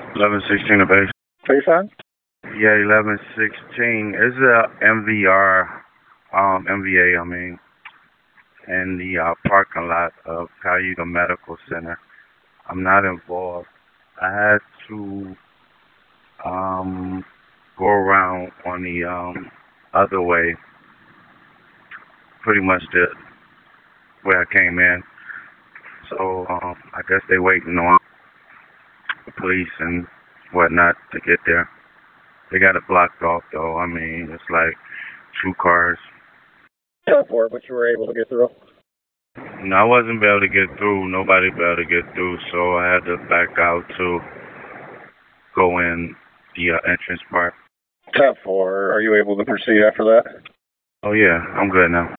1116 a base. Face on? Yeah, 1116. It's a MVR, MVA, I mean, in the parking lot of Cayuga Medical Center. I'm not involved. I had to go around on the other way, pretty much the where I came in. So I guess they waiting on the police and whatnot to get there. They got it blocked off though. I mean, it's like two cars. Airport, but you were able to get through. No, I wasn't able to get through. Nobody able to get through, so I had to back out to go in the entrance part. 10-4, are you able to proceed after that? Oh yeah, I'm good now.